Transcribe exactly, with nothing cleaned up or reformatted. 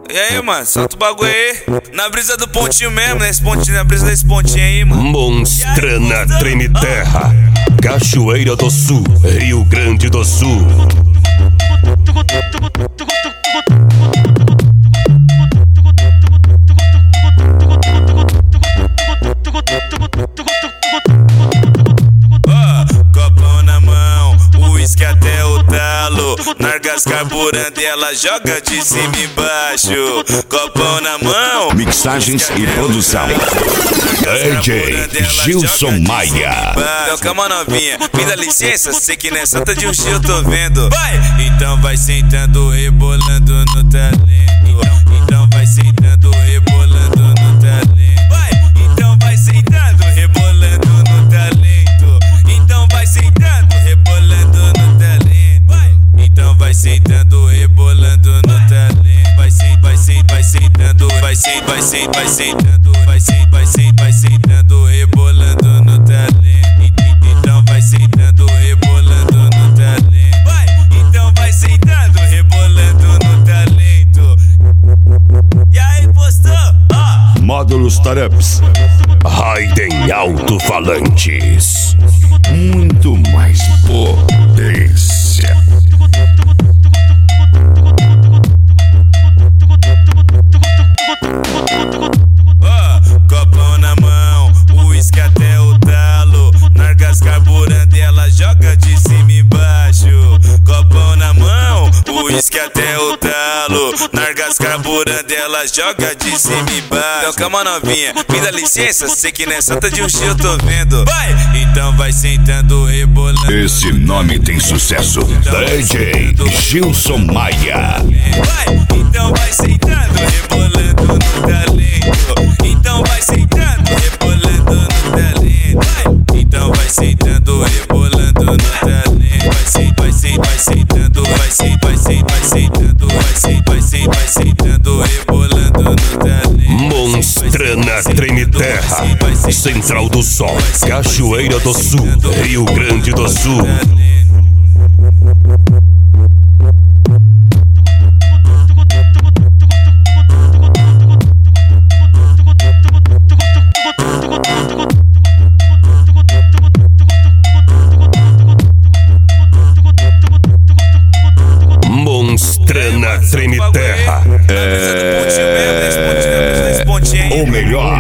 E aí, mano, solta o bagulho aí. Na brisa do pontinho mesmo, nesse pontinho, na brisa desse pontinho aí, mano. Monstrana Treme Terra, Cachoeira do Sul, Rio Grande do Sul. Copão na mão, uísque até o talo. Nargas carburando e ela joga de cima e embaixo. Copão na mão, mixagens e produção D J Gilson Maia. Então calma novinha, me dá licença, sei que nessa tá de um eu tô vendo. Vai! Então vai sentando, rebolando no talento. Então vai sentando, rebolando no talento. Vai! Então vai sentando, rebolando no talento. Então vai sentando, rebolando no talento. Vai! Então vai sentando, rebolando no talento. Vai sentando, vai sentando, vai sentando, vai sentando, vai sentando, vai sentando, vai sentando, vai sentando, vai sentando, rebolando no talento. Então vai sentando, rebolando no talento. Vai! Então vai sentando, rebolando no talento. E aí, postou? Ó! Módulos Tarups, Raiden Alto-Falantes. muito mais potência. Copão na mão, uísque até o talo. Nargas carburando e ela joga de cima e embaixo. Copão na mão, uísque até o talo. Nargas carburando e ela joga de cima e embaixo. Então calma novinha, me dá licença, sei que nessa tá de um eu tô vendo. Vai! Então vai sentando, rebolando. Esse nome tem sucesso. D J Gilson Maia. Vai! Então vai sentando, rebolando no talento. Então vai sentando, rebolando no talento. Vai! Então vai sentando, rebolando no talento. Vai sentando, vai sentando, vai sentando, vai sentando, vai sentando, vai sentando, vai sentando, vai sentando, vai sentando, rebolando no talento. Monstrana Treme Terra, Central do Sol, Cachoeira do Sul, Rio Grande do Sul. Monstrana Treme Terra. É... O melhor.